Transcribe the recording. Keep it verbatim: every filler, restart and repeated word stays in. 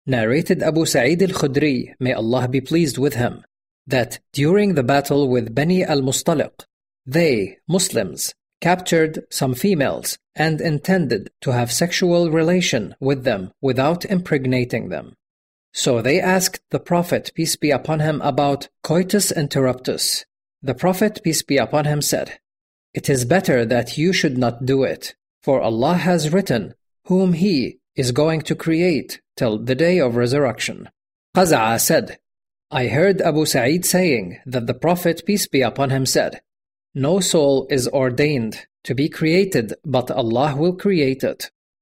Narrated Abu Sa'id al-Khudri, may Allah be pleased with him, that during the battle with Bani al-Mustaliq, they, Muslims, captured some females and intended to have sexual relation with them without impregnating them. So they asked the Prophet, peace be upon him, about coitus interruptus. The Prophet, peace be upon him, said, "It is better that you should not do it, for Allah has written whom He is going to create till the day of resurrection." Qaza'a said, I heard Abu Sa'id saying that the Prophet, peace be upon him, said, "No soul is ordained to be created, but Allah will create it."